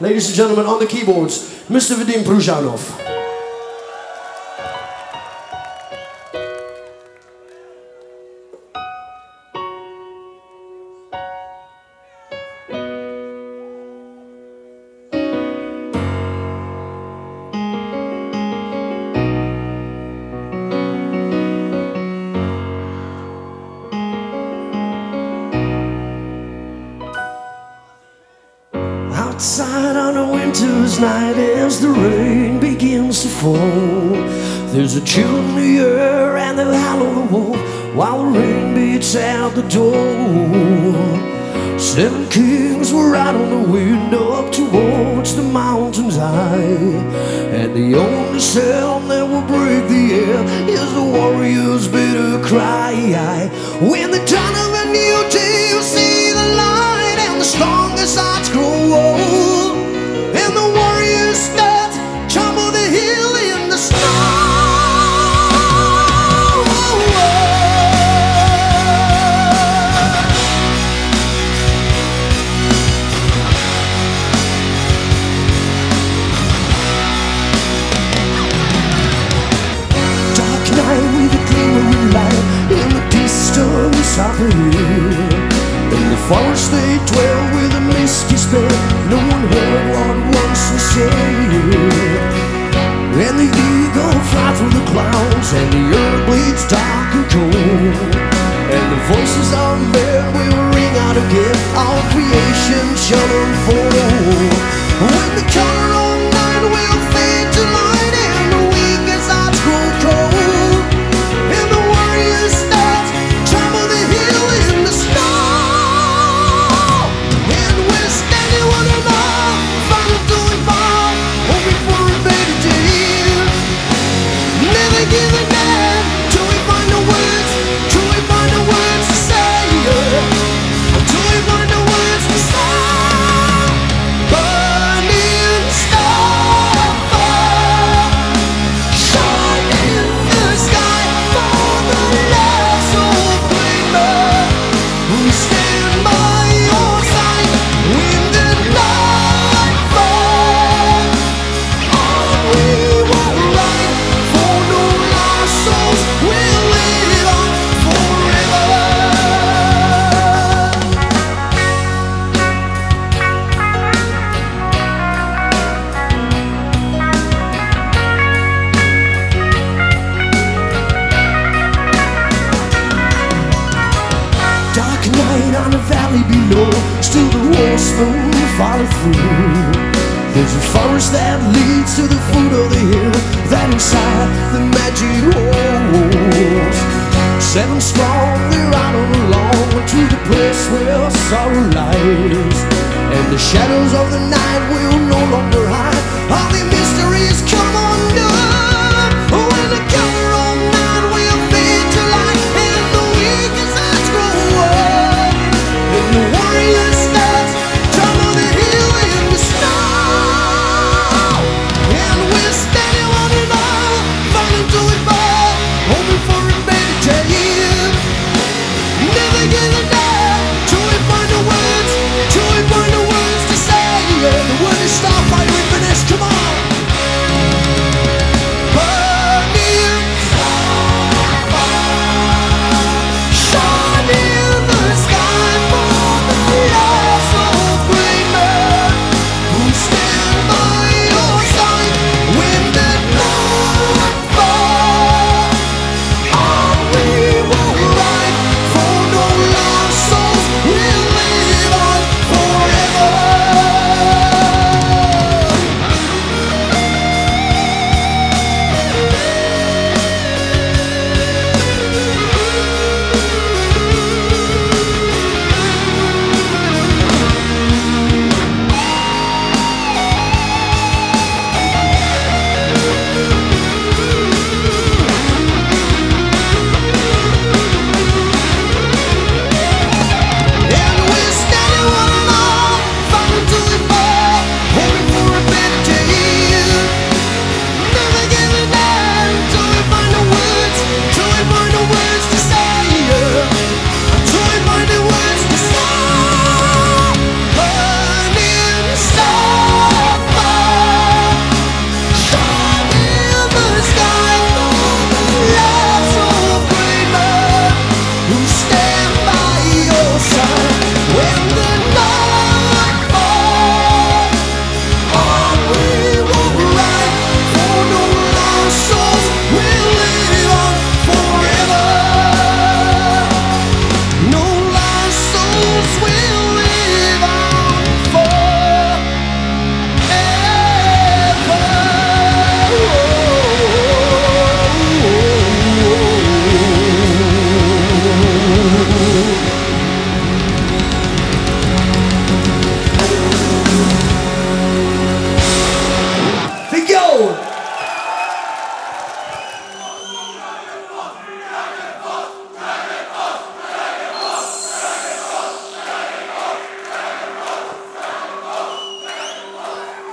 Ladies and gentlemen, on the keyboards, Mr. Vadim Pruzhanov. Outside on a winter's night as the rain begins to fall, there's a chill in the air and the howl of the wolf while the rain beats out the door. 7 kings were out on the wind up towards the mountains high, and the only sound that will break the air is the warrior's bitter cry. When the dawn of a new day you see the light and the strongest hearts grow old, and the warriors start to tumble the hill in the snow. Dark night with a glimmering light in the distance of the hill. In the forest they dwell with a misty spell. No one heard what once was said. And the eagle flies through the clouds, and the earth bleeds dark and cold. And the voices of men will ring out again. All creation shall unfold. When the color of night will fade to light, and the weakest hearts grow cold, and the warriors start to tumble the hill in the snow. On the valley below, still the horsemen follow through. There's a forest that leads to the foot of the hill, that inside the magic holds. 7 strong, they're out on the lawn to the place where sorrow lies, and the shadows of the night will no longer hide. All the mysteries come undone when the color of night will fade to light, and the weakest hearts grow old. The warriors start to tumble the hill in the snow, and we're standing on the bar, falling to it bar, hoping for a better day. Never giving up till we find the words, till we find the words to say. Yeah, the word is stop, fire and finish. Come on.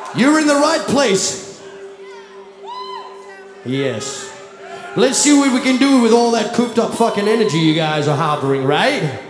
You're in the right place. Yes. Let's see what we can do with all that cooped up fucking energy you guys are harboring, right?